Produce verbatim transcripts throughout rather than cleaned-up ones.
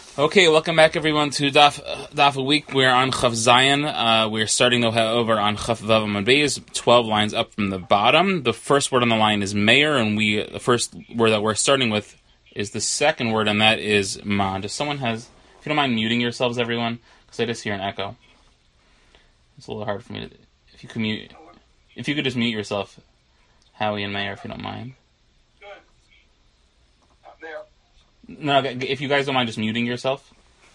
Okay, welcome back everyone to Daf Daf a Week. We're on Chaf Zayin. Uh, we're starting though over on Chaf Vav Amud Beis, twelve lines up from the bottom. The first word on the line is Meir, and we the first word that we're starting with is the second word, and that is Man. If someone has, if you don't mind muting yourselves, everyone, because I just hear an echo. It's a little hard for me to. If you could mute, if you could just mute yourself, Howie and Meir, if you don't mind. No, if you guys don't mind just muting yourself.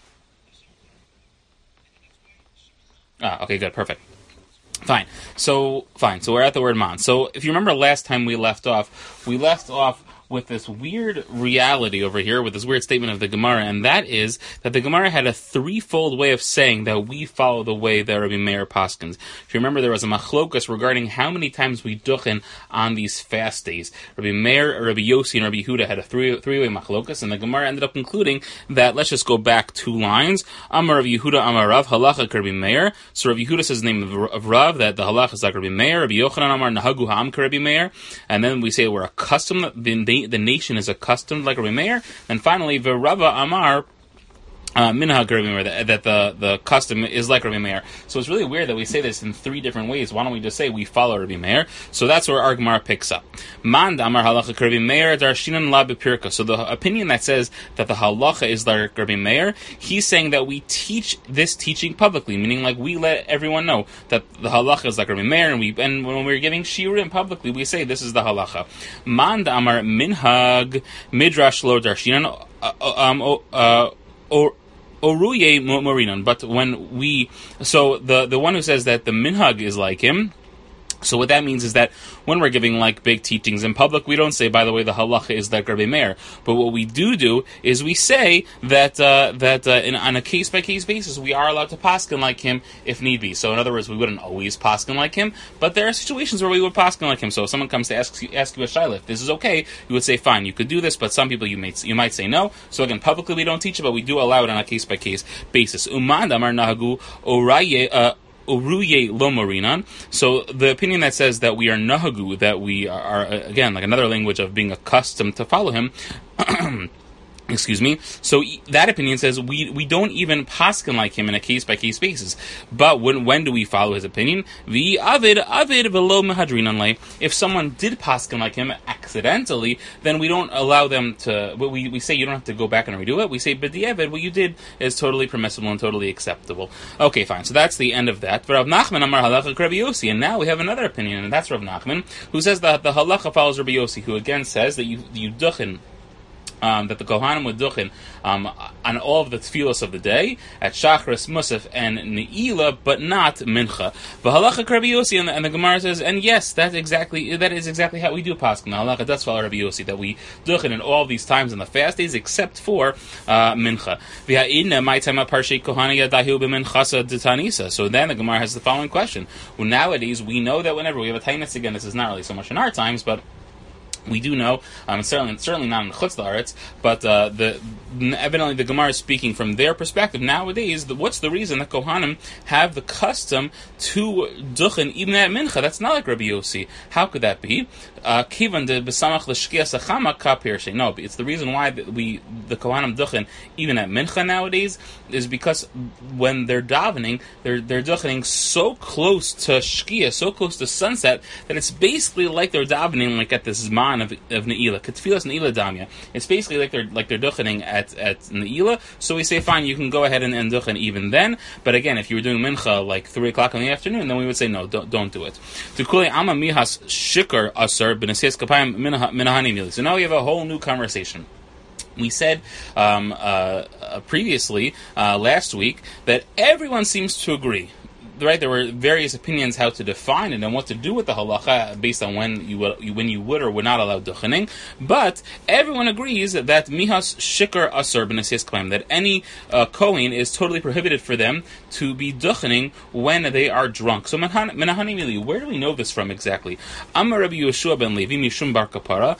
Ah, okay, good, perfect. Fine. So, fine. So we're at the word man. So if you remember last time we left off, we left off with this weird reality over here, with this weird statement of the Gemara, and that is that the Gemara had a threefold way of saying that we follow the way that Rabbi Meir paskins. If you remember, there was a machlokas regarding how many times we duchen on these fast days. Rabbi Meir, Rabbi Yossi, and Rabbi Yehuda had a three, three-way machlokas, and the Gemara ended up concluding that, let's just go back two lines. Amar Rabbi Yehuda, Amar Rav, halacha Rabbi Meir. So Rabbi Yehuda says the name of, of Rav, that the halacha is like Rabbi Meir. Rabbi Yochanan, Amar Nahagu Ha'am Rabbi Meir. And then we say we're accustomed, the, the nation is accustomed like Rabbi Meir. And finally, V'Rava Amar Uh, minhag Rabbi Meir, that, that the, the custom is like Rabbi Meir. So it's really weird that we say this in three different ways. Why don't we just say we follow Rabbi Meir? So that's where our Gemara picks up. Man Amar halacha Rabbi Meir darshinan la bepirka. So the opinion that says that the halacha is like Rabbi Meir, he's saying that we teach this teaching publicly, meaning like we let everyone know that the halacha is like Rabbi Meir, and we and when we're giving shiurim publicly, we say this is the halacha. Man Amar minhag midrash lo darshinan uh, um uh, or Oruye Morinon, but when we, so the, the one who says that the minhag is like him, so what that means is that when we're giving like big teachings in public, we don't say, by the way, the halacha is like Rabbi Meir. But what we do do is we say that uh, that uh, in, on a case by case basis, we are allowed to paskin like him if need be. So in other words, we wouldn't always paskin like him, but there are situations where we would paskin like him. So if someone comes to ask you, ask you a shaila, if this is okay, you would say, fine, you could do this. But some people you might you might say no. So again, publicly we don't teach it, but we do allow it on a case by case basis. Umad amar nahagu oraye. Uh, Uruye Lomorinan. So the opinion that says that we are nahagu, that we are, again, like another language of being accustomed to follow him, excuse me. So that opinion says we we don't even paskin like him in a case by case basis. But when when do we follow his opinion? The avid avid velo mehadrinan. If someone did paskin like him accidentally, then we don't allow them to. We we say you don't have to go back and redo it. We say but the avid, what you did is totally permissible and totally acceptable. Okay, fine. So that's the end of that. But Rav Nachman amar halacha Rabbi Yossi, and now we have another opinion, and that's Rav Nachman, who says that the halacha follows Rabbi Yossi, who again says that you you duchen. Um, that the Kohanim would duchen um, on all of the tefillos of the day at Shachris, Musaf, and Ne'ilah, but not Mincha. V'halacha Rabbi Yossi, and the, and the Gemara says, and yes, that's exactly that is exactly how we do paskin. The halacha does follow Rabbi Yossi, that we duchen in all of these times in the fast days except for uh, Mincha. V'ha'inna ma'itama parshei Kohana yadahu b'minchasa d'tanisa. So then the Gemara has the following question. Well, nowadays we know that whenever we have a tainus, again, this is not really so much in our times, but we do know, um, certainly, certainly not in Chutz La'aretz, but uh, the evidently the Gemara is speaking from their perspective. Nowadays, the, what's the reason that Kohanim have the custom to duchen even at Mincha? That's not like Rabbi Yossi. How could that be? Kivan de besamach l'shkias achama ka pirshe. No, it's the reason why we the Kohanim duchen even at Mincha nowadays is because when they're davening, they're they're duchening so close to shkia, so close to sunset that it's basically like they're davening like at this zman of of Ne'ilah. Ketfilas Ne'ilah damya. It's basically like they're like they're duchening at at Ne'ilah. So we say, fine, you can go ahead and, and duchen even then. But again, if you were doing Mincha like three o'clock in the afternoon, then we would say no, don't don't do it. To kuli ama mihas shikar asar. So now we have a whole new conversation. We said um, uh, previously, uh, last week, that everyone seems to agree. Right, there were various opinions how to define it and what to do with the halacha based on when you will, when you would or would not allow duchening. But everyone agrees that mihas shikar asur b'nesias klaim, that any uh, kohen is totally prohibited for them to be duchening when they are drunk. So menahani mili, where do we know this from exactly? Amar Rabbi Yeshua ben Levi mishum bar kapara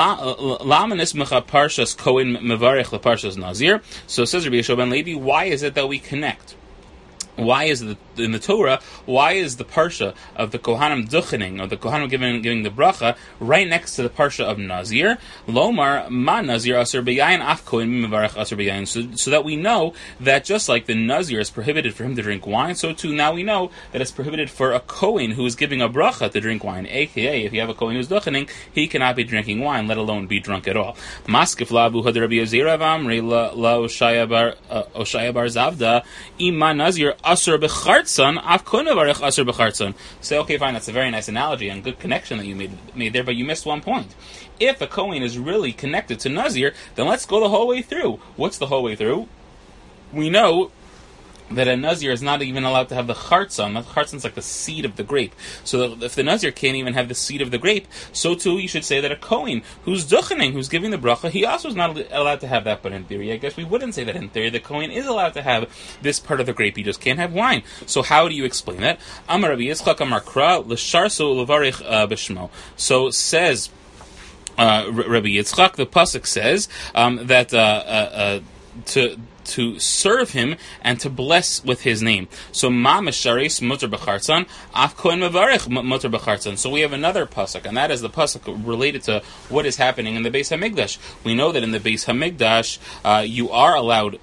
lamanis mecha parshas kohen mevarech leparshas nazir. So says Rabbi Yeshua ben Levi, why is it that we connect? Why is it in the Torah, why is the parsha of the Kohanim duchening, or the Kohanim giving giving the bracha, right next to the parsha of Nazir? Lomar ma Nazir aser beyayin af kohen mivarech aser beyayin. So, so that we know that just like the Nazir is prohibited for him to drink wine, so too now we know that it's prohibited for a kohen who is giving a bracha to drink wine. A K A, if you have a kohen who's duchening, he cannot be drinking wine, let alone be drunk at all. Maskif labu had Rabbi Yozera v'amri la Oshaya bar Oshaya bar Zavda ima Nazir aser bechartzon af kohen mivarech aser bechartzon. So okay, fine, that's a very nice analogy and good connection that you made made there, but you missed one point. If a kohen is really connected to Nazir, then let's go the whole way through. What's the whole way through? We know that a Nazir is not even allowed to have the chartzon. The chartzon is like the seed of the grape. So if the Nazir can't even have the seed of the grape, so too you should say that a kohen who's duchening, who's giving the bracha, he also is not allowed to have that. But in theory, I guess we wouldn't say that in theory. The kohen is allowed to have this part of the grape. He just can't have wine. So how do you explain that? Amar Rabbi Yitzchak Amar Kra l'sharso levarich b'shmo. So says uh, Rabbi Yitzchak, the pasuk says um, that uh, uh, uh, to to serve him and to bless with his name. So ma mesharis mutar b'chartzon, af kohen mevarich mutar b'chartzon. So we have another pasuk, and that is the pasuk related to what is happening in the Beis Hamikdash. We know that in the Beis Hamikdash, uh, you are allowed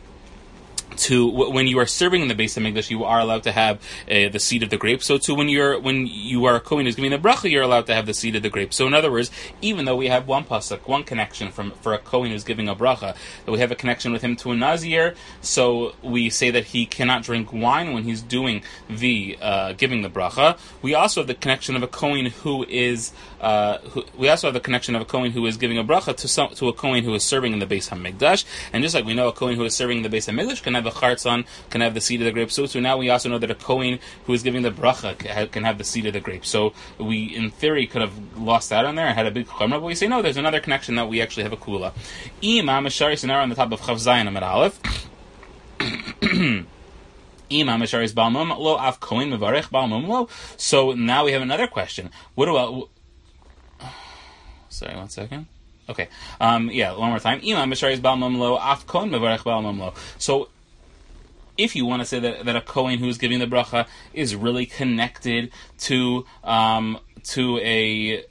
to, when you are serving in the Beis Hamikdash, you are allowed to have uh, the seed of the grape. So too, when you're when you are a kohen who's giving the bracha, you're allowed to have the seed of the grape. So in other words, even though we have one pasuk, one connection from for a kohen who's giving a bracha, that we have a connection with him to a nazir, so we say that he cannot drink wine when he's doing the uh, giving the bracha. We also have the connection of a kohen who is uh, who, we also have the connection of a kohen who is giving a bracha to some, to a kohen who is serving in the Beis Hamikdash. And just like we know a kohen who is serving in the Beis Hamikdash can have the chartzon, can have the seed of the grape. So, so now we also know that a kohen who is giving the bracha can have the seed of the grape. So we, in theory, could have lost that on there and had a big chumrah, but we say no, there's another connection that we actually have a kula. Imam Mishari Sinara on the top of Chav Zayin Amid Aleph. Imam Mishari is Balmum Lo Af Kohen Mevarech Balmum Lo. So now we have another question. What do I... Sorry, one second. Okay. Um, yeah, one more time. Imam Mishari is Balmum Lo Af Kohen Mevarech Balmum Lo. So if you want to say that, that a kohen who is giving the bracha is really connected to um, to a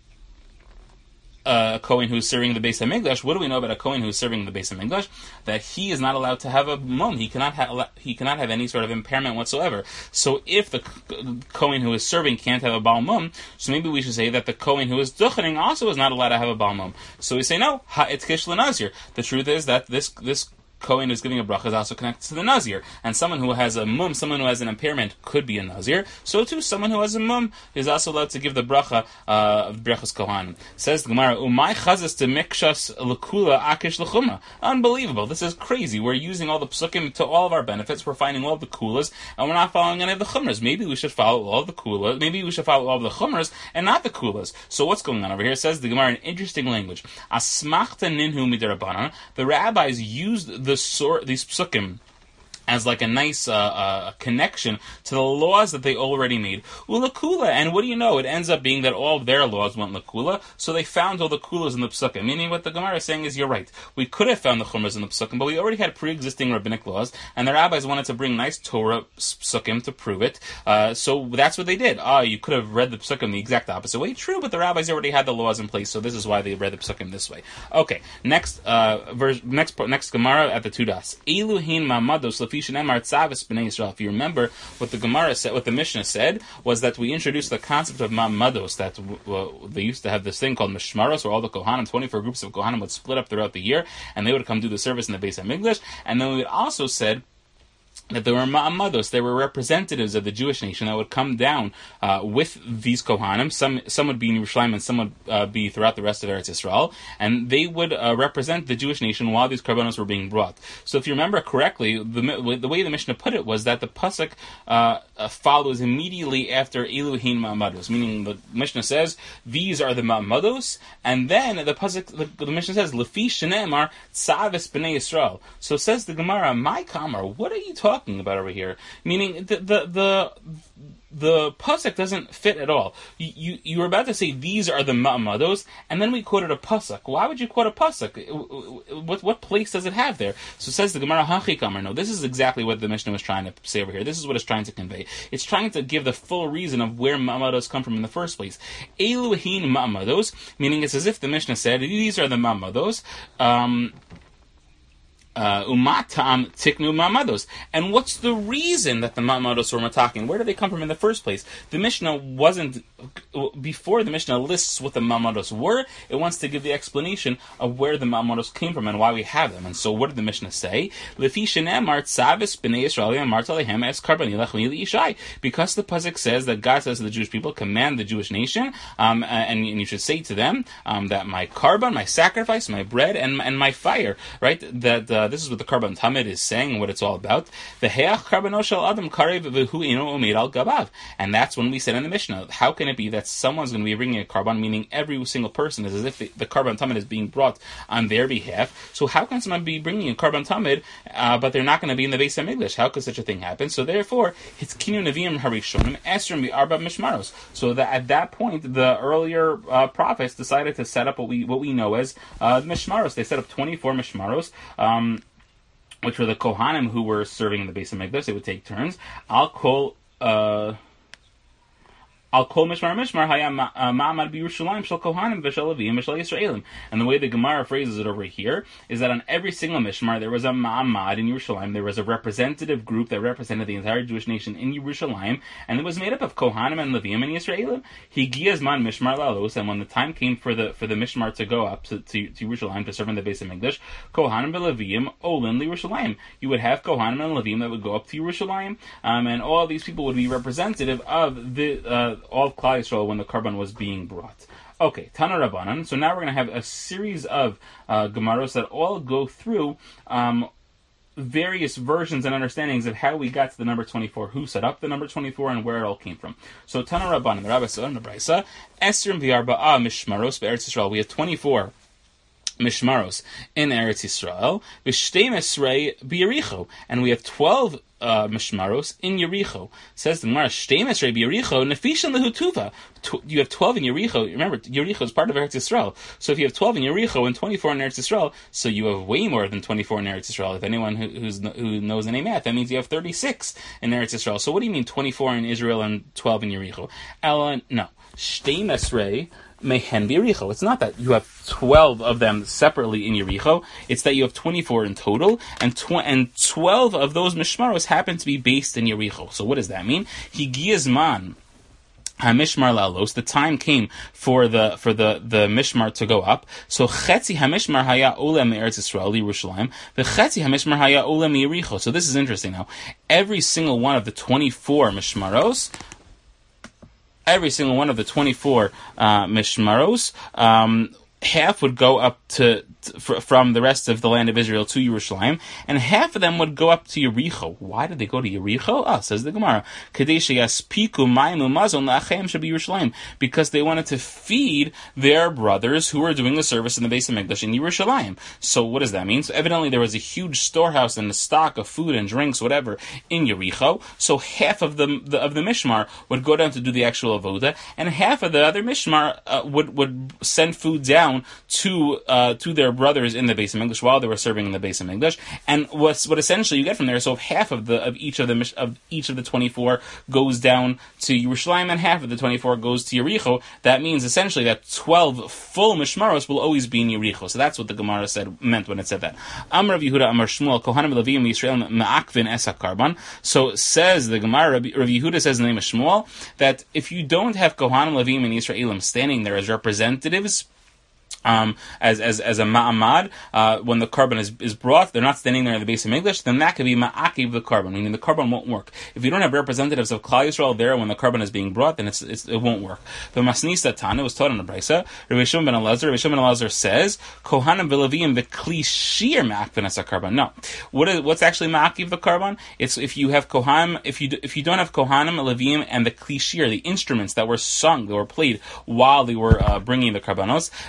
a kohen who's serving the Beis Hamikdash, what do we know about a kohen who's serving the Beis Hamikdash? That he is not allowed to have a mum. He cannot have he cannot have any sort of impairment whatsoever. So if the kohen who is serving can't have a bal mum, so maybe we should say that the kohen who is duchening also is not allowed to have a bal mum. So we say no, ha itkish l'nazir. The truth is that this this kohen who's giving a bracha is also connected to the nazir, and someone who has a mum, someone who has an impairment, could be a nazir. So too, someone who has a mum is also allowed to give the bracha uh, of brachas kohanim. Says the Gemara, "Umay chazas to mikshas lekula akish lechuma." Unbelievable! This is crazy. We're using all the psukim to all of our benefits. We're finding all the kulas, and we're not following any of the chumras. Maybe we should follow all of the kulas. Maybe we should follow all of the chumras and not the kulas. So what's going on over here? Says the Gemara in interesting language. Asmachta ninhu midarabanan. The rabbis used the Sor- these psukim as like a nice uh, uh, connection to the laws that they already made. Ulakula, and what do you know? It ends up being that all of their laws went lakula, so they found all the kulas in the psukim. Meaning what the Gemara is saying is, you're right. We could have found the chumras in the psukim, but we already had pre-existing rabbinic laws, and the rabbis wanted to bring nice Torah psukim to prove it. Uh, so that's what they did. Ah, you could have read the psukim the exact opposite way. True, but the rabbis already had the laws in place, so this is why they read the psukim this way. Okay, next uh, verse, next next Gemara at the two dots. Eluhin mamados. If you remember what the Gemara said, what the Mishnah said, was that we introduced the concept of ma'amados, that uh, they used to have this thing called mishmaros, where all the Kohanim, twenty-four groups of Kohanim, would split up throughout the year, and they would come do the service in the Beis Hamikdash. And then we also said that there were ma'amados, there were representatives of the Jewish nation that would come down uh, with these Kohanim. Some some would be in Yerushalayim and some would uh, be throughout the rest of Eretz Yisrael, and they would uh, represent the Jewish nation while these karbanos were being brought. So if you remember correctly, the, the way the Mishnah put it was that the pasuk uh, uh, follows immediately after Eluhin ma'amados, meaning the Mishnah says, these are the ma'amados, and then the pasuk, the, the Mishnah says, Lefi shene'emar tzavis b'nei Yisrael. So says the Gemara, my kamar, what are you talking talking about over here? Meaning, the the the, the pasuk doesn't fit at all. You, you you were about to say these are the ma'amados, and then we quoted a pasuk. Why would you quote a pasuk? What what place does it have there? So it says the Gemara Hachikamar. No, this is exactly what the Mishnah was trying to say over here. This is what it's trying to convey. It's trying to give the full reason of where ma'amados come from in the first place. Eluhin ma'amados, meaning it's as if the Mishnah said these are the ma'amados. Um, Uh, umatam tiknu ma'amados. And what's the reason that the ma'amados were matakin? Where do they come from in the first place? The Mishnah wasn't, before the Mishnah lists what the ma'amados were, it wants to give the explanation of where the ma'amados came from and why we have them. And so what did the Mishnah say? Because the pasuk says that God says to the Jewish people, command the Jewish nation, um, and, and you should say to them um, that my karban, my sacrifice, my bread, and, and my fire, right? That uh, this is what the Karban Tamid is saying, what it's all about. The Heach Karbano Shel Adam Karev V'hu Ino Omeid Al Gabav. And that's when we said in the Mishnah, how can it be that someone's going to be bringing a Karban, meaning every single person is as if the, the Karban Tamid is being brought on their behalf. So how can someone be bringing a Karban Tamid, uh, but they're not going to be in the Beis HaMikdash? How could such a thing happen? So therefore, it's Kinu Neviim Harishonim Esrim V'Arba Mishmaros. So that at that point, the earlier uh, prophets decided to set up what we what we know as uh, Mishmaros. They set up twenty-four Mishmaros. Um, which were the Kohanim who were serving in the Beis HaMikdash. They would take turns. I'll call... Uh, I'll call Mishmar Mishmar Hayam Ma'amad B'Yerushalayim Shel Kohanim V'Shel Levim V'Shel Yisraelim. And the way the Gemara phrases it over here is that on every single Mishmar there was a Ma'amad in Yerushalayim. There was a representative group that represented the entire Jewish nation in Yerushalayim, and it was made up of Kohanim and Levim and Yisraelim. Higiyazman Mishmar Lalos, and when the time came for the for the Mishmar to go up to, to, to Yerushalayim to serve in the Beis HaMikdash, Kohanim and Levim Olin Yerushalayim. You would have Kohanim and Levim that would go up to Yerushalayim, um, and all these people would be representative of the uh, all of Klal Yisrael when the Karban was being brought. Okay, Tana Rabbanan. So now we're going to have a series of uh, Gemaros that all go through um, various versions and understandings of how we got to the number twenty-four, who set up the number twenty-four, and where it all came from. So Tana Rabbanan, the Rabbi said in the Brisa, Esrim v'arba'a mishmaros be'eretz Yisrael. We have twenty-four Mishmaros in Eretz Yisrael, v'shtei mesrei b'Yericho, and we have twelve uh, Mishmaros in Yericho. Says the Gemara, shtei mesrei b'Yericho nefishan lehutuva. You have twelve in Yericho. Remember, Yericho is part of Eretz Yisrael. So if you have twelve in Yericho and twenty-four in Eretz Yisrael, so you have way more than twenty-four in Eretz Yisrael. If anyone who, who's, who knows any math, that means you have thirty-six in Eretz Yisrael. So what do you mean twenty-four in Israel and twelve in Yericho? Ella, no. Shtei mesrei Mehen Yericho. It's not that you have twelve of them separately in Yericho. It's that you have twenty-four in total, and tw- and twelve of those mishmaros happen to be based in Yericho. So what does that mean? Higiyazman Hamishmar Lalos. The time came for the for the, the Mishmar to go up. So Chetzi Hamishmar Haya Ola Me'eretz Yisrael Yerushalayim. The Chetzi Hamishmar Haya Ola Me'Yericho. So this is interesting now. Every single one of the twenty-four Mishmaros, every single one of the twenty-four uh, Mishmaros, um, half would go up to, to f- from the rest of the land of Israel to Yerushalayim, and half of them would go up to Yericho. Why did they go to Yericho? Ah, says the Gemara, because they wanted to feed their brothers who were doing the service in the Beis HaMikdash in Yerushalayim. So what does that mean? So evidently there was a huge storehouse and a stock of food and drinks, whatever, in Yericho. So half of the, the of the Mishmar would go down to do the actual avoda, and half of the other Mishmar uh, would would send food down to uh, to their brothers in the Beis HaMikdash while they were serving in the Beis HaMikdash. And what's what essentially you get from there, so if half of the of each of the of each of the twenty-four goes down to Yerushalayim and half of the twenty-four goes to Yericho, that means essentially that twelve full mishmaros will always be in Yericho. So that's what the Gemara said meant when it said that. Amar Rav Yehuda Amar Shmuel Kohanim Levim Yisrael Ma'akvin Esa Karban. So says the Gemara, Rav Yehuda says in the name of Shmuel that if you don't have Kohanim Levim and Yisraelim standing there as representatives, Um, as as as a ma'amad, uh, when the Karban is, is brought, they're not standing there in the Beis HaMikdash, then that could be ma'akiv the Karban, meaning the Karban won't work. If you don't have representatives of Klal Yisrael there when the Karban is being brought, then it's, it's it won't work. The Masnisa Tana was taught in the Brisa. Rabbi Shimon ben Elazar, Rabbi Shimon ben Elazar says, Kohanim v'Levim v'Kli Shir ma'akvin as a Karban. No, what is what's actually ma'akiv the Karban? It's if you have Kohanim, if you if you don't have Kohanim, Levim, and the Kli Shir, the instruments that were sung, that were played while they were uh, bringing the Karbanos. Uh,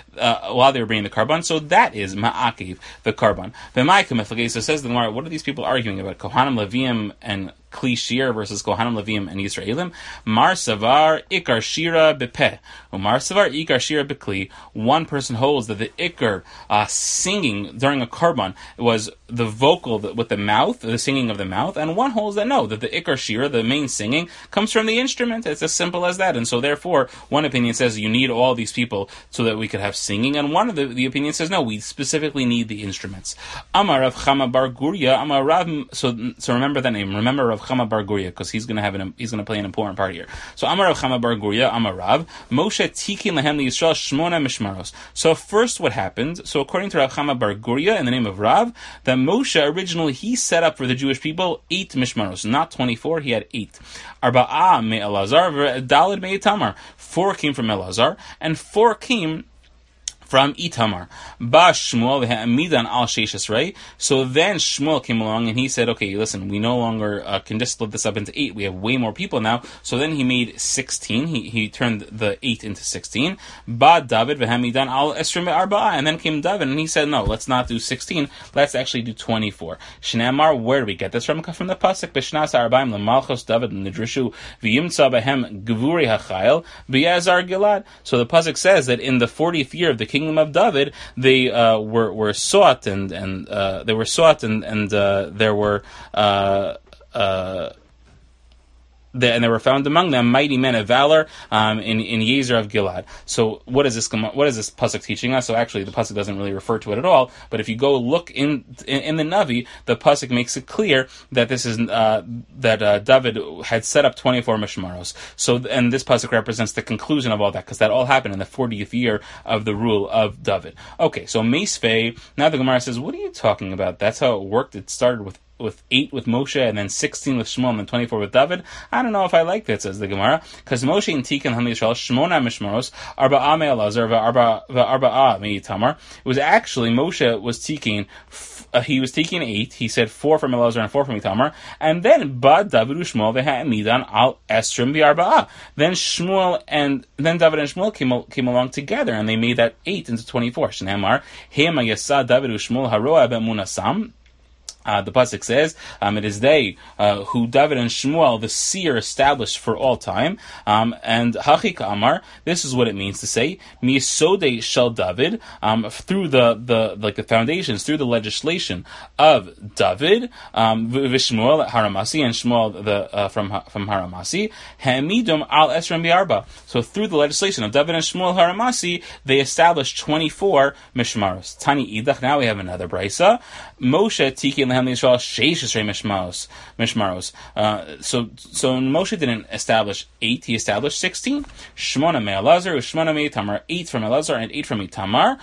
while, while they were bringing the carbon. So that is ma'akiv, the carbon. So says the Gemara, what are these people arguing about? Kohanim, Leviim, and Kli Shir versus Kohanim, Leviim, and Yisraelim. Mar Savar Ikar Shira Bepeh. Mar Savar Ikar Shira Bekli. One person holds that the Ikar uh, singing during a carbon was the vocal with the mouth, the singing of the mouth, and one holds that no, that the Ikar Shira, the main singing, comes from the instrument. It's as simple as that. And so therefore, one opinion says you need all these people so that we could have singing, and one of the, the opinions says no, we specifically need the instruments. Amar Rav Chama Bar Guria, Amar Rav. So, so remember that name. Remember Rav Chama Bar Guria, because he's going to have an, he's going to play an important part here. So Amar Rav Chama Bar Guria, Amar Rav, Moshe Tikin Lehem Yisrael Shmona Mishmaros. So first, what happened? So according to Rav Chama Bar Guria, in the name of Rav, that Moshe originally he set up for the Jewish people eight Mishmaros, not twenty-four. He had eight. Arba'ah me Elazar, Daled me Itamar. Four came from Elazar, and four came from Itamar. Ba Shmuel Midan al Sheshesrei. So then Shmuel came along and he said, okay, listen, we no longer uh, can just split this up into eight. We have way more people now. So then he made sixteen. He he turned the eight into sixteen. Ba David Midan al Esrim Arba. And then came David and he said, no, let's not do sixteen. Let's actually do twenty-four. Shnamar, where do we get this from? From the pasuk Bishnas Arbaim Lamalchos David Nidrishu V'Yimtza Behem Gevuri Hachayil B'Yazar Gilad. So the pasuk says that in the fortieth year of the kingdom of David, they uh, were were sought and and uh, they were sought and and uh, there were uh, uh, The, and there were found among them mighty men of valor um, in in Yezer of Gilad. So what is this? What is this pasuk teaching us? So actually, the pasuk doesn't really refer to it at all. But if you go look in in, in the Navi, the pasuk makes it clear that this is uh, that uh, David had set up twenty-four mishmaros. So and this pasuk represents the conclusion of all that, because that all happened in the fortieth year of the rule of David. Okay, so Meisvei. Now the Gemara says, what are you talking about? That's how it worked. It started with. with eight with Moshe, and then sixteen with Shmuel, and then twenty-four with David. I don't know if I like that, says the Gemara, because Moshe and Tikan Ham Yisrael Shmona Mishmaros Arba'a Me Elazar Arba'a Me Tamar. It was actually Moshe was taking uh, he was taking eight. He said four from Elazar and four from Itamar, and then Ba David Shmuel Midan Al Esrim Arba'a. Then Shmuel and then David and Shmuel came came along together, and they made that eight into twenty-four. Shnamar Hema Yasa David Shmuel Haroa Bemunasam. Uh, the pasuk says, um, it is they uh, who David and Shmuel, the seer, established for all time. Um, and Hachik Amar, this is what it means to say, Misode Shel David, um, through the, the like the foundations, through the legislation of David, um, Vishmuel Haramasi and Shmuel the uh, from from Haramasi, Hamidum Al Esrim Biarba. So through the legislation of David and Shmuel Haramasi, they established twenty-four mishmaros. Tani Idach. Now we have another brisa. Moshe Tikin. Uh, so, so Moshe didn't establish eight; he established sixteen. Shmona me Elazar, Shmona me Itamar. Eight from Elazar and eight from Itamar.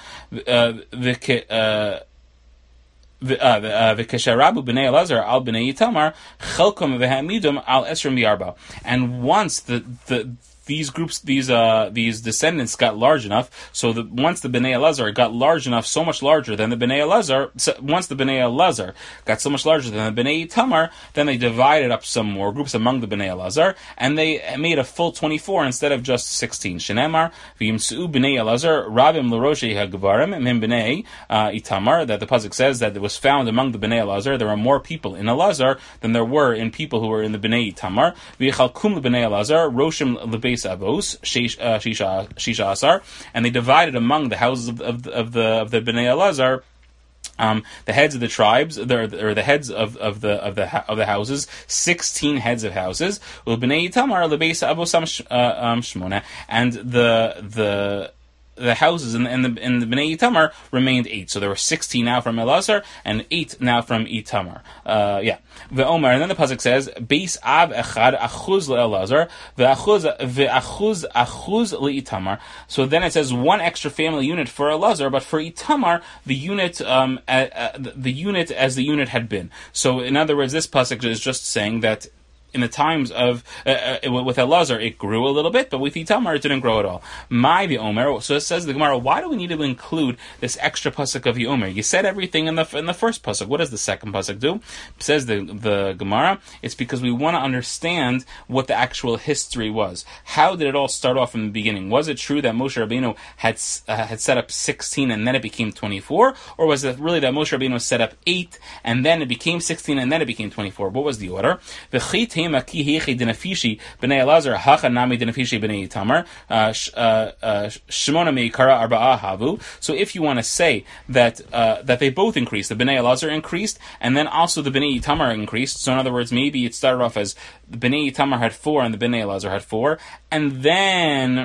V'kesharabu b'nei Elazar al b'nei Itamar chelkom v'hamidum al esrim biarba. And once the the these groups, these uh, these descendants got large enough, so that once the Bnei Elazar got large enough, so much larger than the Bnei Elazar, so once the Bnei Elazar got so much larger than the Bnei Tamar, then they divided up some more groups among the Bnei Elazar, and they made a full twenty-four instead of just sixteen. Shenemar v'yimsu Bnei Elazar rabim l'roshei hagvarim mim Bnei Itamar. That the pasuk says that it was found among the Bnei Elazar. There were more people in Elazar than there were in people who were in the Bnei Itamar. V'yichalkum l'Bnei Elazar roshim l'beis Avos, Shisha Shisha Asar, and they divided among the houses of, of, of the of the Bnei Elazar. Um, the heads of the tribes, or the, or the heads of, of the of the of the houses, sixteen heads of houses. Bnei Itamar lebeis Avosam Shmona, and the the. the houses in, in the in the Bnei Itamar remained eight. So there were sixteen now from Elazar and eight now from Itamar. Uh, yeah. Ve'omar, and then the pasuk says, Beis Av Echad Achuz le'Elazar ve'achuz ve'achuz achuz le'itamar. So then it says one extra family unit for Elazar, but for Itamar the unit um uh, uh, the unit as the unit had been. So in other words, this pasuk is just saying that in the times of uh, uh, with Elazar, it grew a little bit, but with Itamar, it didn't grow at all. My Omer. So it says the Gemara. Why do we need to include this extra pasuk of Yomer? You said everything in the in the first pasuk. What does the second pasuk do? It says the the Gemara. It's because we want to understand what the actual history was. How did it all start off from the beginning? Was it true that Moshe Rabbeinu had uh, had set up sixteen and then it became twenty-four, or was it really that Moshe Rabbeinu set up eight and then it became sixteen and then it became twenty-four? What was the order? The Denafishi b'nei Elazar hacha nami Denafishi b'nei Itamar Shemona meikara arba'a havu. So if you want to say that uh, that they both increased, the b'nei Elazar increased and then also the b'nei Itamar increased. So in other words, maybe it started off as the b'nei Itamar had four and the b'nei Elazar had four, and then.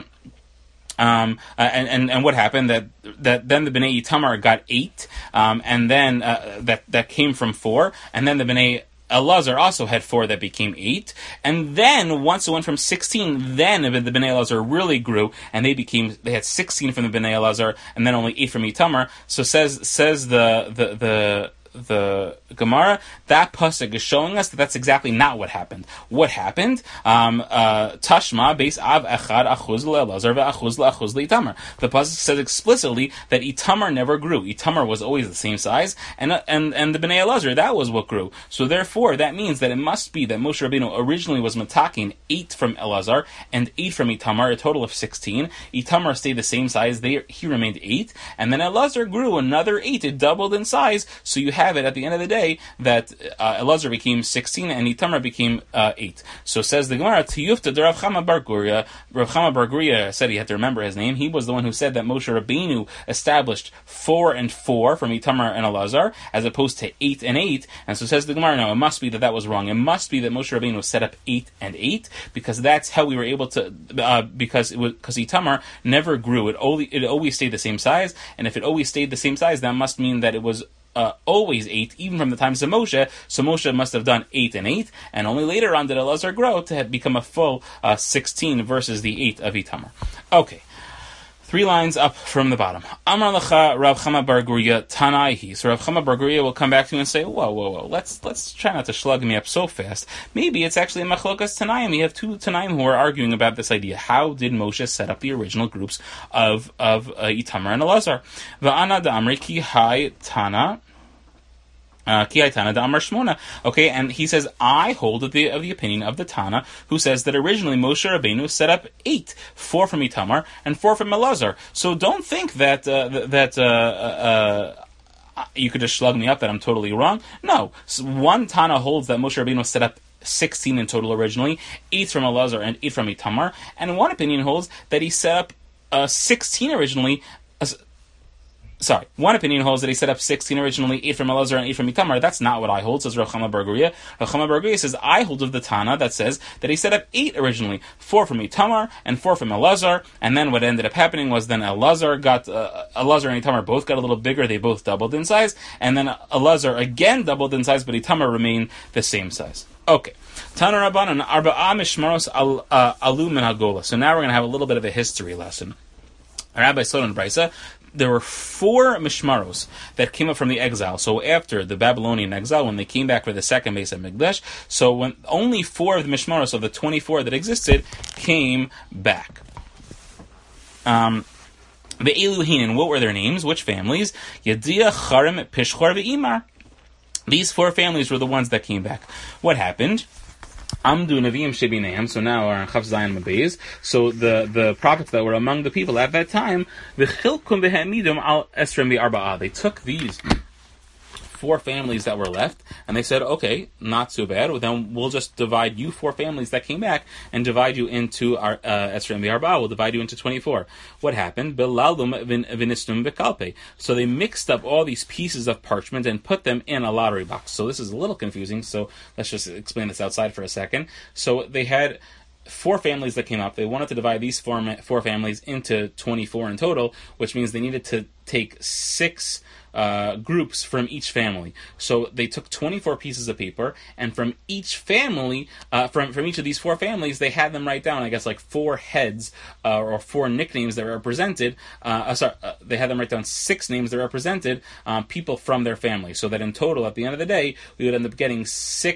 Um, uh, and, and, and what happened that, that then the Bnei Itamar got eight, um, and then, uh, that, that came from four, and then the Bnei Elazar also had four that became eight, and then once it went from sixteen, then the Bnei Elazar really grew, and they became, they had sixteen from the Bnei Elazar, and then only eight from Itamar. So says, says the, the, the, the Gemara, that pasuk is showing us that that's exactly not what happened. What happened? Um, uh, Tashma beis av echad achuz le'elazar ve'achuz le'achuz le'itamar. The pasuk says explicitly that Itamar never grew. Itamar was always the same size, and uh, and and the Bnei Elazar, that was what grew. So therefore, that means that it must be that Moshe Rabbeinu originally was mataking eight from Elazar and eight from Itamar, a total of sixteen. Itamar stayed the same size; they he remained eight, and then Elazar grew another eight. It doubled in size. So you have it at the end of the day that uh, Elazar became sixteen and Itamar became uh, eight. So says the Gemara, Tiyufta de Rav Chama bar Guria. Rav Chama bar Guria said he had to remember his name. He was the one who said that Moshe Rabbeinu established four and four from Itamar and Elazar as opposed to eight and eight. And so says the Gemara, no, it must be that that was wrong. It must be that Moshe Rabbeinu set up eight and eight because that's how we were able to, uh, because it was, because Itamar never grew. It only, it always stayed the same size. And if it always stayed the same size, that must mean that it was Uh, always eight, even from the times of Moshe. So Moshe must have done eight and eight, and only later on did Elazar grow to have become a full uh, sixteen versus the eight of Itamar. Okay, three lines up from the bottom. Amar Lacha Rav Chama bar Guria Tanaihi. So Rav Chama bar Guria will come back to you and say, whoa, whoa, whoa, let's let's try not to slug me up so fast. Maybe it's actually a Machlokas Tanaim. You have two Tanaim who are arguing about this idea. How did Moshe set up the original groups of, of uh, Itamar and Elazar? Va'ana da'amri ki hai Tana. Uh, okay, and he says, I hold of the, of the opinion of the Tana, who says that originally Moshe Rabbeinu set up eight, four from Itamar and four from Elazar. So don't think that uh, that uh, uh, you could just slug me up that I'm totally wrong. No, so one Tana holds that Moshe Rabbeinu set up sixteen in total originally, eight from Elazar and eight from Itamar, and one opinion holds that he set up uh, sixteen originally. Uh, Sorry, one opinion holds that he set up sixteen originally, eight from Elazar and eight from Itamar. That's not what I hold, says Rav Chama bar Guria. Rav Chama bar Guria says, I hold of the Tana that says that he set up eight originally, four from Itamar and four from Elazar, and then what ended up happening was then Elazar got, uh, Elazar and Itamar both got a little bigger, they both doubled in size, and then Elazar again doubled in size, but Itamar remained the same size. Okay. Tana Rabbanan, Arba'a Mishmaros Alu Min HaGola. So now we're going to have a little bit of a history lesson. Rabbi Sodan Brisa, there were four mishmaros that came up from the exile. So after the Babylonian exile, when they came back for the second Beis HaMikdash, so when only four of the mishmaros of the twenty-four that existed came back. Um, the Eluhin, what were their names? Which families? Yediah, Charim, Pishchor, Ve'imar. These four families were the ones that came back. What happened? Amdu Nevi'im Shebineim, so now are on Chav Zayin Mabez. So the, the prophets that were among the people at that time, V'chilkum v'ha'midum al esrem v'arba'a. They took these four families that were left, and they said, okay, not so bad, well, then we'll just divide you four families that came back, and divide you into our uh, esrem v'arba'a, we'll divide you into twenty-four. What happened? Belalum v'nistum v'kalpe. So they mixed up all these pieces of parchment and put them in a lottery box. So this is a little confusing, so let's just explain this outside for a second. So they had four families that came up. They wanted to divide these four, four families into twenty-four in total, which means they needed to take six Uh, groups from each family. So they took twenty-four pieces of paper, and from each family, uh, from from each of these four families, they had them write down, I guess, like four heads uh, or four nicknames that represented. Uh, uh, sorry, uh, they had them write down six names that represented um, people from their family. So that in total, at the end of the day, we would end up getting six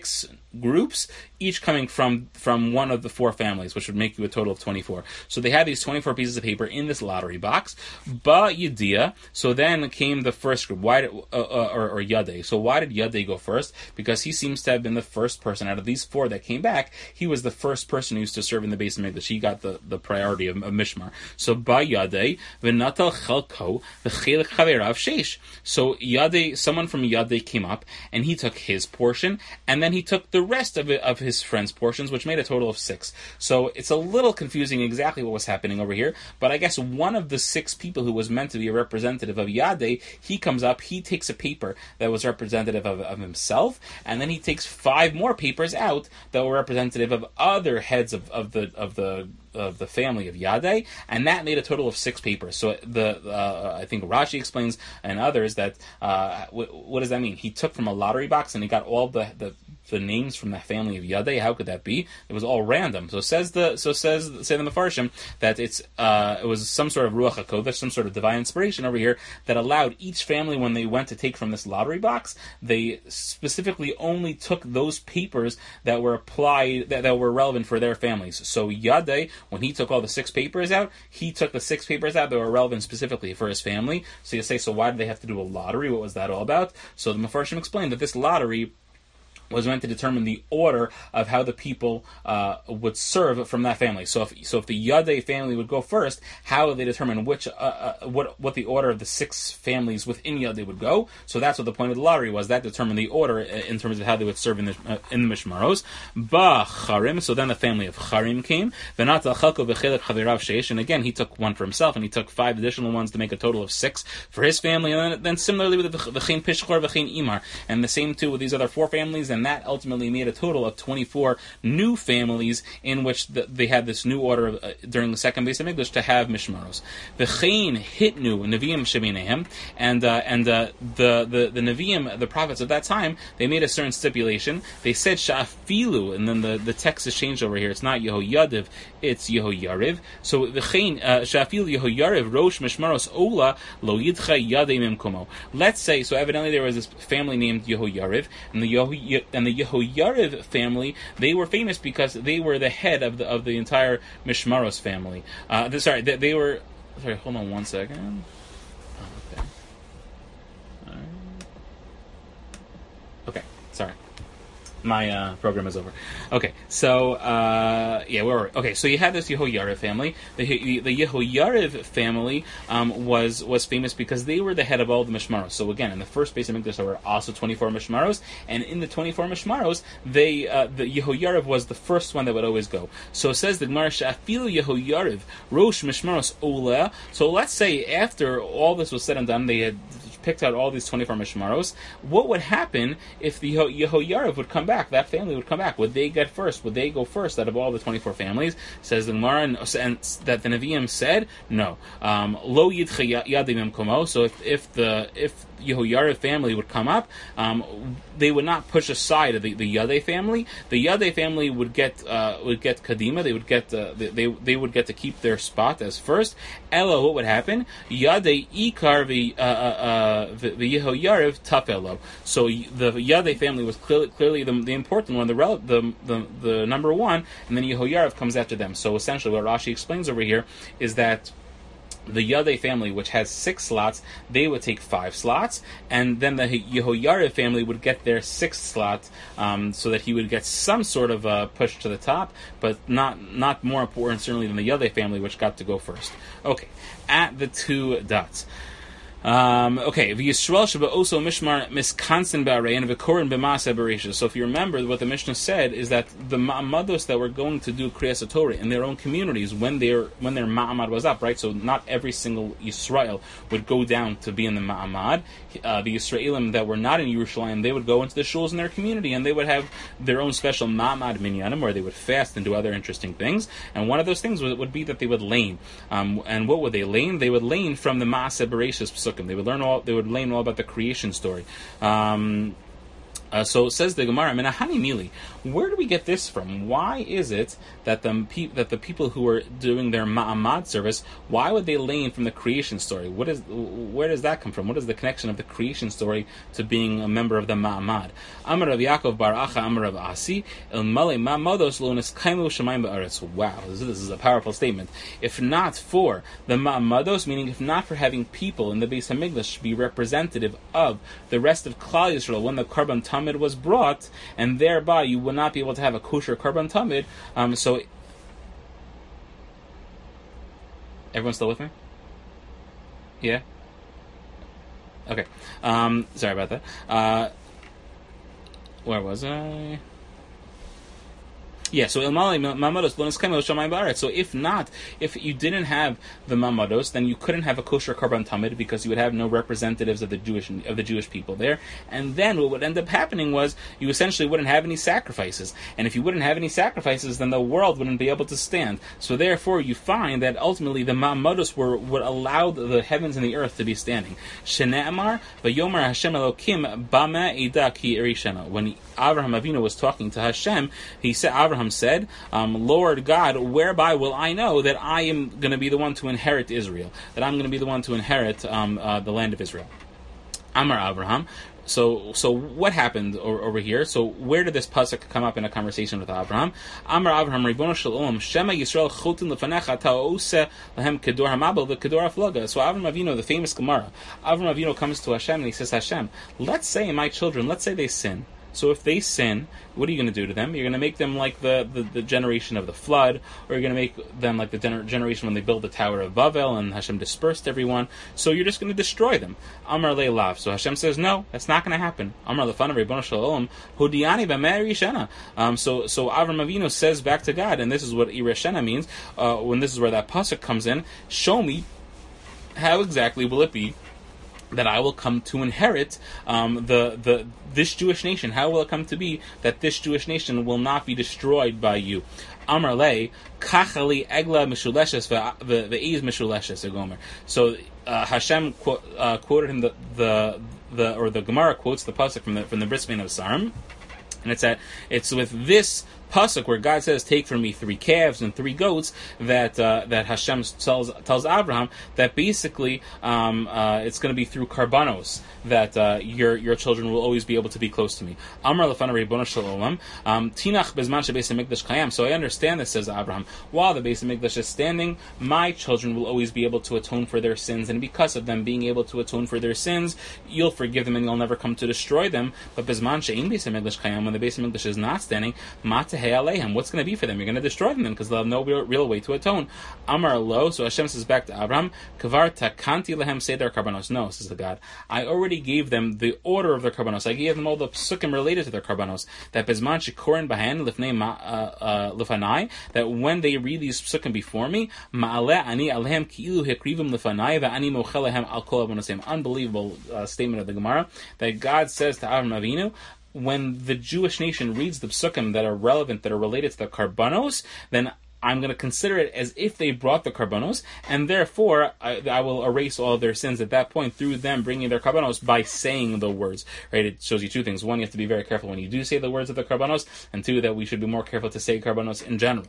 groups, each coming from from one of the four families, which would make you a total of twenty-four. So they had these twenty-four pieces of paper in this lottery box. Ba Yediyah. So then came the first group. Why did, uh, uh, or, or Yadei. So why did Yadei go first? Because he seems to have been the first person out of these four that came back. He was the first person who used to serve in the Beis Hamikdash. He got the, the priority of, of Mishmar. So Ba Yadei v'natal chalko v'chelik chaverav sheish. So Yadei, someone from Yadei came up and he took his portion, and then he took the rest of it, of his friends' portions, which made a total of six. So it's a little confusing exactly what was happening over here, but I guess one of the six people who was meant to be a representative of Yadei, he comes up, he takes a paper that was representative of, of himself, and then he takes five more papers out that were representative of other heads of, of the of the of the family of Yadei, and that made a total of six papers. So the uh, I think Rashi explains and others that uh, w- what does that mean? He took from a lottery box and he got all the, the the names from the family of Yadei. How could that be? It was all random. So says the so says say the Mefarshim that it's uh, it was some sort of Ruach HaKodesh, some sort of divine inspiration over here that allowed each family, when they went to take from this lottery box, they specifically only took those papers that were applied that, that were relevant for their families. So Yadei, when he took all the six papers out, he took the six papers out that were relevant specifically for his family. So you say, so why did they have to do a lottery? What was that all about? So the Mefarshim explained that this lottery was meant to determine the order of how the people uh, would serve from that family. So if so, if the Yadei family would go first, how would they determine which uh, uh, what what the order of the six families within Yadei would go? So that's what the point of the lottery was. That determined the order in terms of how they would serve in the uh, in the Mishmaros. Ba Charim. So then the family of Charim came. And again, he took one for himself, and he took five additional ones to make a total of six for his family. And then, then similarly with the V'chein Pishchor, V'chein Imar, and the same too with these other four families. And And that ultimately made a total of twenty-four new families in which the, they had this new order of, uh, during the second Beis Hamikdash to have Mishmaros. V'chein hitnu Nevi'im shebinehem, and uh, and uh, the the the Nevi'im, the prophets of that time, they made a certain stipulation. They said Sha'afilu, and then the, the text is changed over here. It's not Yehoyadiv, it's Yehoyariv. So V'chein Sha'afilu Yehoyariv Rosh Mishmaros Ola Lo Yidcha Yadei Mimkomo. Let's say, so evidently there was this family named Yehoyariv, and the Yehoy and the Yehoyariv family, they were famous because they were the head of the of the entire Mishmaros family. Uh, the, sorry, they, they were. Sorry, hold on one second. Oh, okay. All right. Okay, sorry. My uh, program is over. Okay, so uh, yeah, where were we? Okay, so you had this Yehoyariv family. The the Yehoyariv family um, was was famous because they were the head of all the Mishmaros. So again, in the first Beis Hamikdash there were also twenty-four Mishmaros, and in the twenty-four Mishmaros, they uh, the Yehoyariv was the first one that would always go. So it says the Gemara Sha'afilu Yehoyariv Rosh Mishmaros Ola. So let's say after all this was said and done, they had picked out all these twenty-four Mishmaros. What would happen if the Yehoyariv would come back? That family would come back. Would they get first? Would they go first out of all the twenty-four families? Says the Gemara, and that the Nevi'im said no. Um, Lo Yidcha Yadim Komo. So if if the if Yehoyariv family would come up, um, they would not push aside the, the Yadei family. The Yadei family would get uh, would get Kadima. They would get uh, they they would get to keep their spot as first. Elo, what would happen? Yadei Ikar the uh, uh, the Yehoyariv Tafelo. So the Yadei family was clearly clearly the, the important one, the, rel- the the the number one, and then Yehoyariv comes after them. So essentially, what Rashi explains over here is that the Yadei family, which has six slots, they would take five slots, and then the Yehoyariv family would get their sixth slot, um, so that he would get some sort of a push to the top, but not not more important certainly than the Yadei family, which got to go first. Okay, at the two dots. Um, okay, V'Yisrael Sheba Oso Mishmar Miskansin Ba'arei and V'Korin B'Maaseh Bereishis. So if you remember, what the Mishnah said is that the Ma'amados that were going to do Kriyas HaTorah in their own communities when their when their Ma'amad was up, right? So not every single Yisrael would go down to be in the Ma'amad. Uh, the Yisraelim that were not in Yerushalayim, they would go into the shuls in their community, and they would have their own special Ma'amad Minyanim, where they would fast and do other interesting things. And one of those things would, would be that they would lane. Um, and what would they lane? They would lane from the Maaseh Bereishis. They would learn all. They would learn all about the creation story. Um, Uh, so says the Gemara, Menahani Mili, where do we get this from? Why is it that the pe- that the people who are doing their Ma'amad service, why would they lean from the creation story? What is where does that come from? What is the connection of the creation story to being a member of the Ma'amad? Amar Rav Yaakov Bar Acha Amar Rav Asi El Male Ma'amados Lo Niskaimu Shemayim Ba'aretz. Wow, this is, this is a powerful statement. If not for the Ma'amados, meaning if not for having people in the Beis Hamikdash be representative of the rest of Klal Yisrael when the Karban Tamid was brought, and thereby you would not be able to have a kosher Karban Tamid. Um, so, everyone still with me? Yeah? Okay. Um, sorry about that. Uh, where was I? Yeah, so mamados So if not, if you didn't have the mamados, then you couldn't have a kosher karban tamid because you would have no representatives of the Jewish of the Jewish people there. And then what would end up happening was you essentially wouldn't have any sacrifices. And if you wouldn't have any sacrifices, then the world wouldn't be able to stand. So therefore, you find that ultimately the mamados were what allowed the heavens and the earth to be standing. Shene'amar v'yomer Hashem Elokim bama eda ki erishana. When Avraham Avinu was talking to Hashem, he said, Avraham said, um, Lord God, whereby will I know that I am going to be the one to inherit Israel, that I'm going to be the one to inherit um, uh, the land of Israel? Amar Avraham. So, so what happened over, over here? So, where did this pasuk come up in a conversation with Avraham? Amar Avraham, Ribono shel Olam, Shema Yisrael chotin lefanecha ta'ose lahem kedor hamabel v'kedor afloga. So, Avraham Avinu, the famous Gemara, Avraham Avinu comes to Hashem and he says, Hashem, let's say my children, let's say they sin. So if they sin, what are you going to do to them? You're going to make them like the, the, the generation of the flood, or you're going to make them like the gener- generation when they built the Tower of Babel and Hashem dispersed everyone. So you're just going to destroy them. Amar le'elav. So Hashem says, no, that's not going to happen. Amar lefanav Ribono shel Olam, Hudiani b'me'er yishena. Um, so so Avram Avinu says back to God, and this is what Ireshena means, uh, when this is where that pasuk comes in, show me how exactly will it be that I will come to inherit um, the the this Jewish nation. How will it come to be that this Jewish nation will not be destroyed by you? Amar le kachali egla mishuleshes ve'ez mishuleshes egomer. So uh, Hashem quote, uh, quoted him the, the the or the Gemara quotes the pasuk from the from the Bris Bein of Sarim, and it's that it's with this pasuk where God says, "Take from me three calves and three goats," that uh, that Hashem tells tells Abraham that basically um, uh, it's going to be through karbanos that uh, your your children will always be able to be close to me. Amar lefanav Ribono shel Olam, tinach bezman shebeis hamikdash kayam. So I understand this, says Abraham. While the Beis Hamikdash is standing, my children will always be able to atone for their sins, and because of them being able to atone for their sins, you'll forgive them and you'll never come to destroy them. But bezman she'ein Beis Hamikdash kayam, when the Beis Hamikdash is not standing, mate what's going to be for them? You're going to destroy them because they'll have no real, real way to atone. Amar lo. So Hashem says back to Abraham, Kavar takanti lehem seder karbanos. No, says the God, I already gave them the order of their karbanos. I gave them all the psukim related to their karbanos. That bezman shikorin bahan lifnei lifanai. That when they read these psukim before me, ma'aleh ani alehem ki'ilu hekrivim lifanai ve'ani mochelehem al kol avonoseim. Unbelievable uh, statement of the Gemara that God says to Avraham Avinu, when the Jewish nation reads the psukim that are relevant, that are related to the karbanos, then I'm going to consider it as if they brought the karbanos, and therefore I, I will erase all of their sins at that point through them bringing their karbanos by saying the words. Right? It shows you two things. One, you have to be very careful when you do say the words of the karbanos, and two, that we should be more careful to say karbanos in general.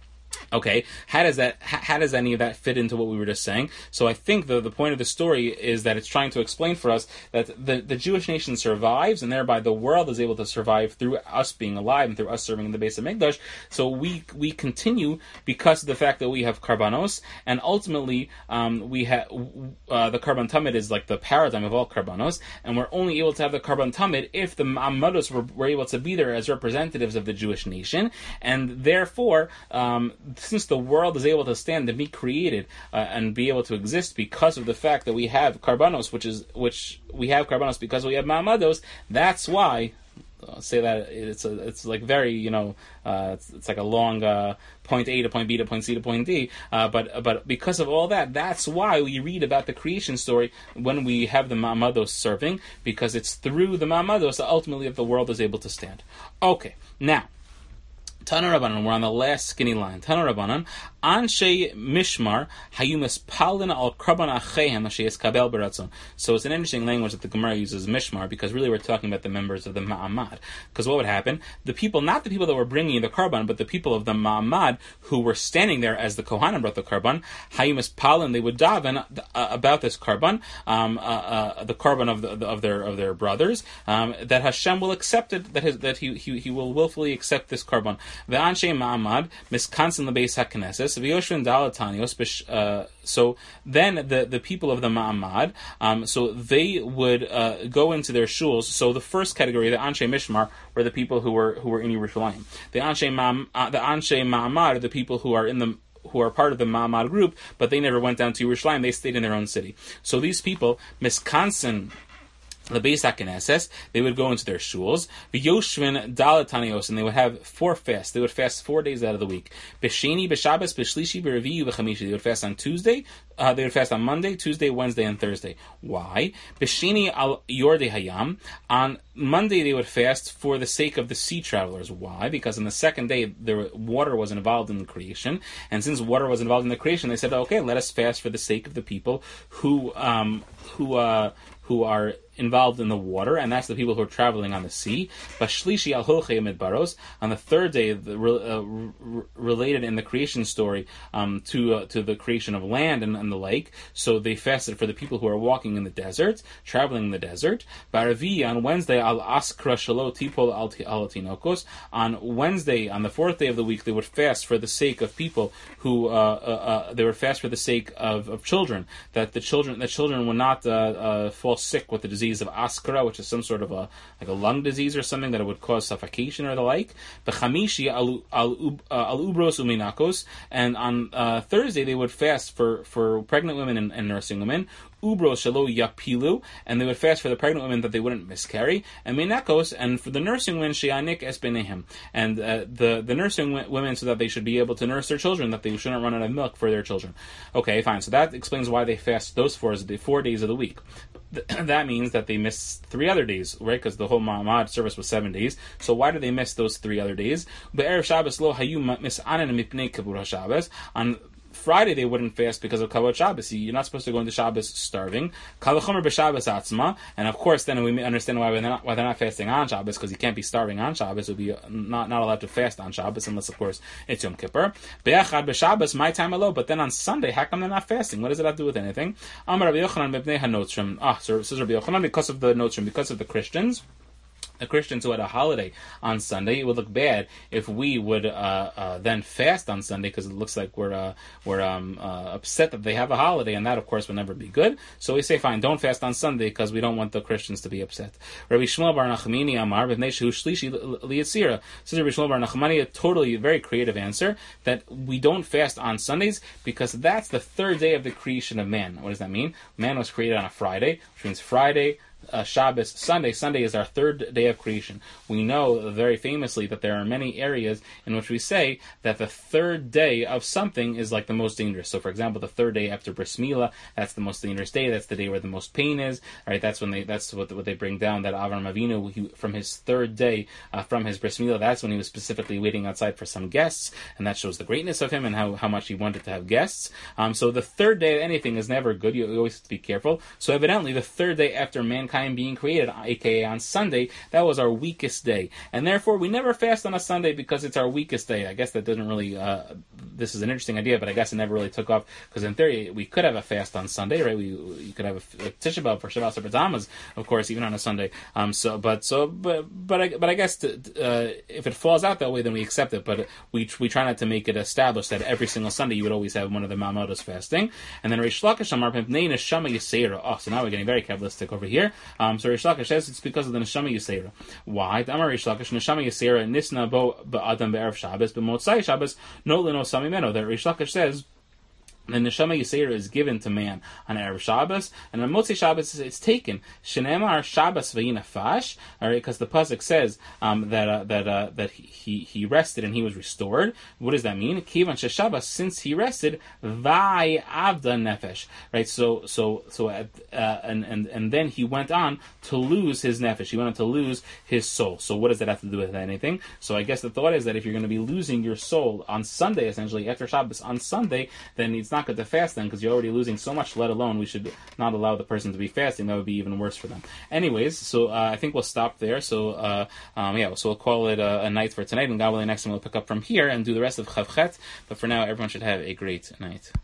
Okay, how does that? How does any of that fit into what we were just saying? So I think the the point of the story is that it's trying to explain for us that the, the Jewish nation survives, and thereby the world is able to survive through us being alive and through us serving in the Beis Hamikdash. So we we continue because of the fact that we have karbanos, and ultimately um, we have uh, the karban tamid is like the paradigm of all karbanos, and we're only able to have the karban tamid if the ma'amados were, were able to be there as representatives of the Jewish nation, and therefore. Um, Since the world is able to stand and be created uh, and be able to exist because of the fact that we have karbanos, which is which we have karbanos because we have ma'amados, that's why. I'll say that it's a, it's like very you know uh, it's, it's like a long uh, point A to point B to point C to point D, uh, but but because of all that, that's why we read about the creation story when we have the ma'amados serving, because it's through the ma'amados that ultimately the world is able to stand. Okay, now. Tana Rabbanan, we're on the last skinny line. Tana Rabbanan, Anshe Mishmar Hayumas Palin al Karban Achehem Ashayes Kabel Beratzon. So it's an interesting language that the Gemara uses Mishmar, because really we're talking about the members of the Ma'amad. Because what would happen? The people, not the people that were bringing the Karban, but the people of the Ma'amad who were standing there as the Kohanim brought the Karban, Hayumas Palin, they would daven uh, about this Karban, um, uh, uh, the Karban of the, of their of their brothers, um, that Hashem will accept it, that his, that he, he he will willfully accept this Karban. Ve'anshe Ma'amad miskansin lebeis haKnesses v'yoshvin dalatanios. Uh, so then the, the people of the Ma'amad, um, so they would uh, go into their shuls. So the first category, the Anshe Mishmar, were the people who were who were in Yerushalayim. The Anshe Ma'am, uh, the Anshe Ma'amad are the people who are in the who are part of the Ma'amad group, but they never went down to Yerushalayim. They stayed in their own city. So these people, miskansin the Beis HaKnesses, they would go into their shuls, v'yoshvin dalatanios, and they would have four fasts. They would fast four days out of the week. B'sheni, b'Shabbos, b'shlishi, b'reviyu, b'chamishi. They would fast on Tuesday, uh, they would fast on Monday, Tuesday, Wednesday, and Thursday. Why? B'sheni al yordei hayam. On Monday they would fast for the sake of the sea travelers. Why? Because on the second day, the water was involved in the creation, and since water was involved in the creation, they said, okay, let us fast for the sake of the people who, um, who, uh, who are involved in the water, and that's the people who are traveling on the sea. Bashlishi al holchei midbaros. On the third day, the, uh, r- related in the creation story um, to uh, to the creation of land and, and the lake. So they fasted for the people who are walking in the desert, traveling in the desert. Baravi on Wednesday al askra shalo tipol al tinokos. On Wednesday, on the fourth day of the week, they would fast for the sake of people who uh, uh, uh, they would fast for the sake of, of children, that the children the children would not uh, uh, fall sick with the disease of askara, which is some sort of a like a lung disease or something that it would cause suffocation or the like. B'chamishi al al ubros uminakos, and on uh, Thursday they would fast for, for pregnant women and, and nursing women. Ubro shalo yapilu, and they would fast for the pregnant women that they wouldn't miscarry, and menakos, and for the nursing women sheyanik es benehem, and uh, the the nursing women, so that they should be able to nurse their children, that they shouldn't run out of milk for their children. Okay, fine. So that explains why they fast those four four days of the week. That means that they miss three other days, right? Because the whole Ma'amad service was seven days. So why do they miss those three other days? Be'erev Shabbos lo hayu misanen mipnei kibur Shabbos. On Friday they wouldn't fast because of Kavod Shabbos. You're not supposed to go into Shabbos starving. Kalachomer b'Shabbos atzma, and of course then we understand why they're not why they're not fasting on Shabbos, because you can't be starving on Shabbos. It would be not not allowed to fast on Shabbos unless of course it's Yom Kippur. Be'achad b'Shabbos, my time alone. But then on Sunday, how come they're not fasting? What does it have to do with anything? Amar Rabbi Yochanan mipnei hanotzrim. Ah, so says Rabbi Yochanan, because of the notzrim, because of the Christians. The Christians who had a holiday on Sunday, it would look bad if we would uh, uh, then fast on Sunday, because it looks like we're uh, we're um, uh, upset that they have a holiday, and that, of course, would never be good. So we say, fine, don't fast on Sunday, because we don't want the Christians to be upset. Rabbi Shmuel bar Nachmani Amar b'nei shehu shlishi liyitzira. Says Rabbi Shmuel bar Nachmani, a totally very creative answer, that we don't fast on Sundays because that's the third day of the creation of man. What does that mean? Man was created on a Friday, which means Friday, Uh, Shabbos, Sunday. Sunday is our third day of creation. We know very famously that there are many areas in which we say that the third day of something is like the most dangerous. So, for example, the third day after Bris Milah, that's the most dangerous day. That's the day where the most pain is. Right? That's when they. That's what, what they bring down. That Avram Avinu, he, from his third day, uh, from his Bris Milah, that's when he was specifically waiting outside for some guests, and that shows the greatness of him and how, how much he wanted to have guests. Um, so the third day of anything is never good. You, you always have to be careful. So evidently, the third day after mankind being created, aka on Sunday, that was our weakest day, and therefore we never fast on a Sunday because it's our weakest day. I guess that doesn't really uh, this is an interesting idea, but I guess it never really took off, because in theory we could have a fast on Sunday, right? We you could have a, a Tisha B'Av for Shabbat Sabbath, of course, even on a Sunday. Um, so but so but but I, but I guess to, uh, if it falls out that way, then we accept it. But we we try not to make it established that every single Sunday you would always have one of the Ma'amados fasting. And then Reish Lakish Amar Pnei Neshama Yisera. Oh, so now we're getting very Kabbalistic over here. Um, so Reish Lakish says it's because of the Neshama Yisera. Why? The Amar Reish Lakish Neshama Yisera Nisna Bo Ba'adam Be'erev Shabbos B'Motzai Shabbos No Leno Sami Meno. That Reish Lakish says the neshama yisera is given to man on Erev Shabbos, and on Motzei Shabbos it's taken. Shenemar Shabbos v'yinafash, all right, because the pasuk says um, that uh, that uh, that he he rested and he was restored. What does that mean? Kivan sheShabbos, since he rested, vay avda nefesh, right? So so so at, uh, and and and then he went on to lose his nefesh. He went on to lose his soul. So what does that have to do with anything? So I guess the thought is that if you're going to be losing your soul on Sunday, essentially after Shabbos on Sunday, then it's not good to fast then, because you're already losing so much, let alone we should not allow the person to be fasting. That would be even worse for them. Anyways, so uh, I think we'll stop there. So uh, um, yeah, so we'll call it a, a night for tonight, and God willing, next time we'll pick up from here and do the rest of Chavchet. But for now, everyone should have a great night.